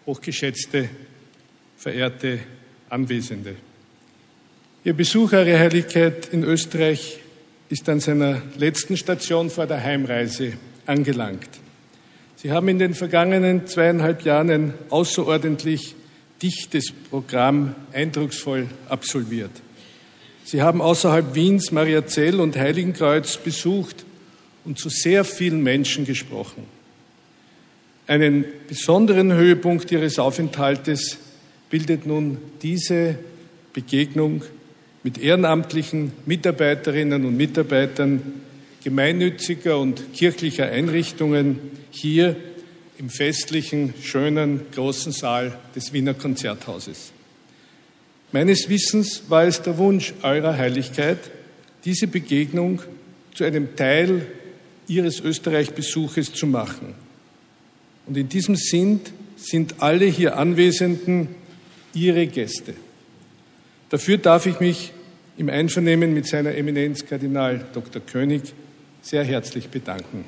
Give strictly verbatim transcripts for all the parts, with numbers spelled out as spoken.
hochgeschätzte, verehrte Anwesende. Ihr Besuch, Eure Heiligkeit, in Österreich ist an seiner letzten Station vor der Heimreise angelangt. Sie haben in den vergangenen zweieinhalb Jahren ein außerordentlich dichtes Programm eindrucksvoll absolviert. Sie haben außerhalb Wiens Mariazell und Heiligenkreuz besucht und zu sehr vielen Menschen gesprochen. Einen besonderen Höhepunkt Ihres Aufenthaltes bildet nun diese Begegnung mit ehrenamtlichen Mitarbeiterinnen und Mitarbeitern gemeinnütziger und kirchlicher Einrichtungen hier im festlichen, schönen, großen Saal des Wiener Konzerthauses. Meines Wissens war es der Wunsch Eurer Heiligkeit, diese Begegnung zu einem Teil Ihres Österreich-Besuches zu machen. Und in diesem Sinn sind alle hier Anwesenden Ihre Gäste. Dafür darf ich mich im Einvernehmen mit seiner Eminenz Kardinal Doktor König sehr herzlich bedanken.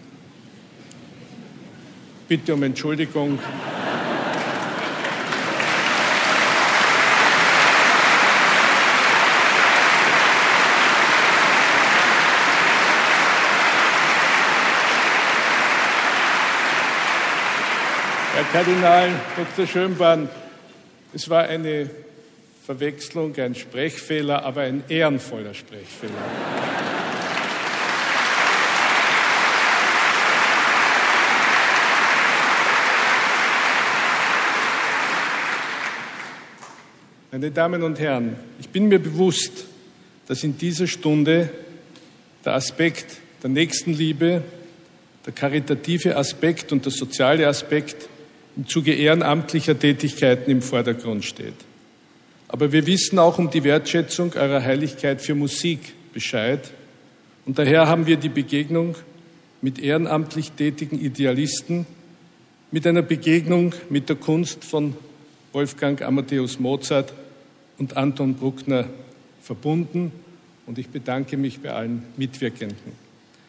Bitte um Entschuldigung. Herr Kardinal Doktor Schönborn, es war eine Verwechslung, ein Sprechfehler, aber ein ehrenvoller Sprechfehler. Meine Damen und Herren, ich bin mir bewusst, dass in dieser Stunde der Aspekt der Nächstenliebe, der karitative Aspekt und der soziale Aspekt im Zuge ehrenamtlicher Tätigkeiten im Vordergrund steht. Aber wir wissen auch um die Wertschätzung Eurer Heiligkeit für Musik Bescheid. Und daher haben wir die Begegnung mit ehrenamtlich tätigen Idealisten, mit einer Begegnung mit der Kunst von Wolfgang Amadeus Mozart und Anton Bruckner verbunden. Und ich bedanke mich bei allen Mitwirkenden.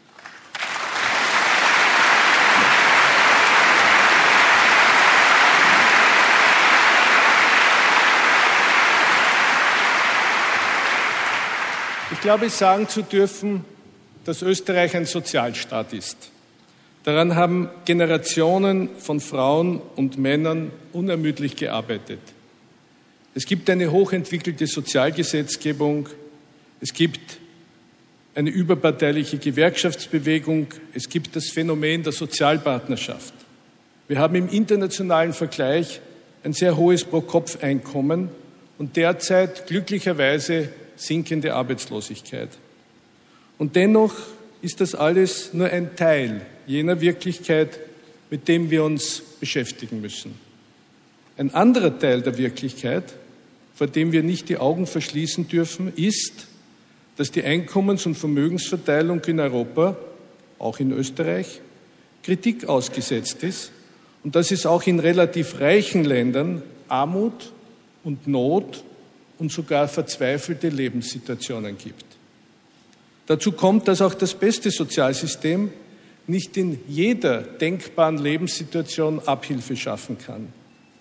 Ich glaube, sagen zu dürfen, dass Österreich ein Sozialstaat ist. Daran haben Generationen von Frauen und Männern unermüdlich gearbeitet. Es gibt eine hochentwickelte Sozialgesetzgebung, es gibt eine überparteiliche Gewerkschaftsbewegung, es gibt das Phänomen der Sozialpartnerschaft. Wir haben im internationalen Vergleich ein sehr hohes Pro-Kopf-Einkommen und derzeit glücklicherweise sinkende Arbeitslosigkeit. Und dennoch ist das alles nur ein Teil jener Wirklichkeit, mit dem wir uns beschäftigen müssen. Ein anderer Teil der Wirklichkeit, vor dem wir nicht die Augen verschließen dürfen, ist, dass die Einkommens- und Vermögensverteilung in Europa, auch in Österreich, Kritik ausgesetzt ist und dass es auch in relativ reichen Ländern Armut und Not und sogar verzweifelte Lebenssituationen gibt. Dazu kommt, dass auch das beste Sozialsystem nicht in jeder denkbaren Lebenssituation Abhilfe schaffen kann.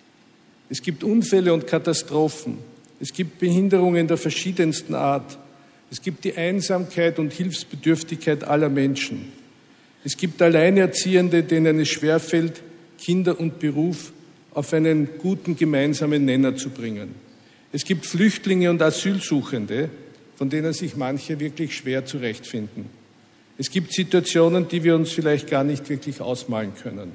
Es gibt Unfälle und Katastrophen, es gibt Behinderungen der verschiedensten Art, es gibt die Einsamkeit und Hilfsbedürftigkeit aller Menschen. Es gibt Alleinerziehende, denen es schwerfällt, Kinder und Beruf auf einen guten gemeinsamen Nenner zu bringen. Es gibt Flüchtlinge und Asylsuchende, von denen sich manche wirklich schwer zurechtfinden. Es gibt Situationen, die wir uns vielleicht gar nicht wirklich ausmalen können.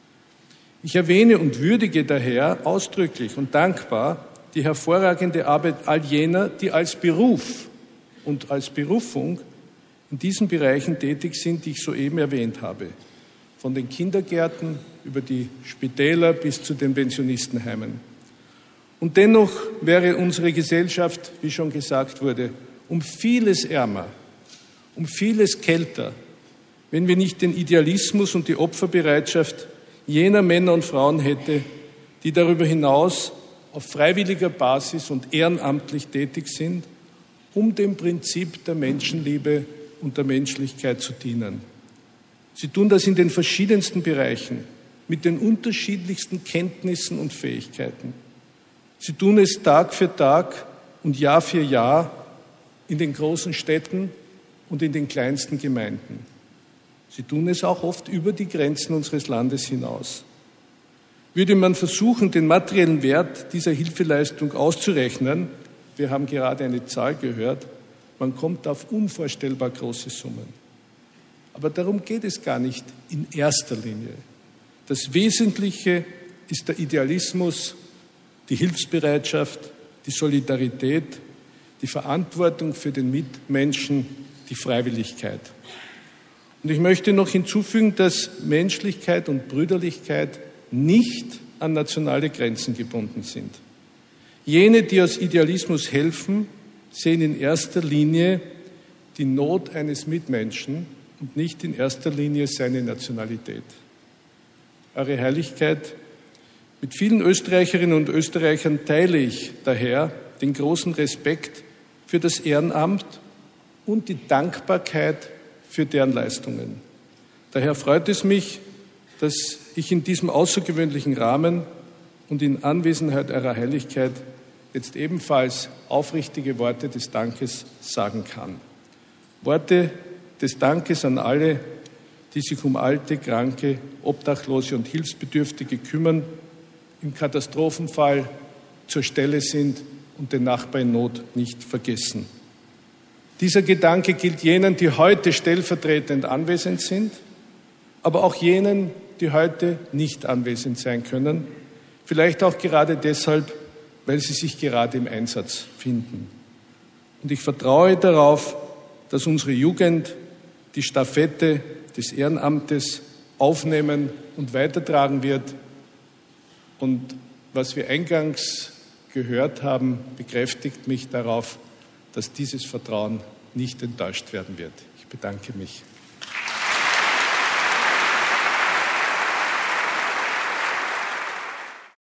Ich erwähne und würdige daher ausdrücklich und dankbar die hervorragende Arbeit all jener, die als Beruf und als Berufung in diesen Bereichen tätig sind, die ich soeben erwähnt habe. Von den Kindergärten über die Spitäler bis zu den Pensionistenheimen. Und dennoch wäre unsere Gesellschaft, wie schon gesagt wurde, um vieles ärmer, um vieles kälter, wenn wir nicht den Idealismus und die Opferbereitschaft jener Männer und Frauen hätte, die darüber hinaus auf freiwilliger Basis und ehrenamtlich tätig sind, um dem Prinzip der Menschenliebe und der Menschlichkeit zu dienen. Sie tun das in den verschiedensten Bereichen, mit den unterschiedlichsten Kenntnissen und Fähigkeiten. Sie tun es Tag für Tag und Jahr für Jahr in den großen Städten und in den kleinsten Gemeinden. Sie tun es auch oft über die Grenzen unseres Landes hinaus. Würde man versuchen, den materiellen Wert dieser Hilfeleistung auszurechnen, wir haben gerade eine Zahl gehört, man kommt auf unvorstellbar große Summen. Aber darum geht es gar nicht in erster Linie. Das Wesentliche ist der Idealismus, die Hilfsbereitschaft, die Solidarität, die Verantwortung für den Mitmenschen, die Freiwilligkeit. Und ich möchte noch hinzufügen, dass Menschlichkeit und Brüderlichkeit nicht an nationale Grenzen gebunden sind. Jene, die aus Idealismus helfen, sehen in erster Linie die Not eines Mitmenschen und nicht in erster Linie seine Nationalität. Eure Heiligkeit, mit vielen Österreicherinnen und Österreichern teile ich daher den großen Respekt für das Ehrenamt und die Dankbarkeit für deren Leistungen. Daher freut es mich, dass ich in diesem außergewöhnlichen Rahmen und in Anwesenheit Eurer Heiligkeit jetzt ebenfalls aufrichtige Worte des Dankes sagen kann. Worte des Dankes an alle, die sich um Alte, Kranke, Obdachlose und Hilfsbedürftige kümmern, im Katastrophenfall zur Stelle sind und den Nachbar in Not nicht vergessen. Dieser Gedanke gilt jenen, die heute stellvertretend anwesend sind, aber auch jenen, die heute nicht anwesend sein können, vielleicht auch gerade deshalb, weil sie sich gerade im Einsatz finden. Und ich vertraue darauf, dass unsere Jugend die Stafette des Ehrenamtes aufnehmen und weitertragen wird. Und was wir eingangs gehört haben, bekräftigt mich darauf, dass dieses Vertrauen nicht enttäuscht werden wird. Ich bedanke mich.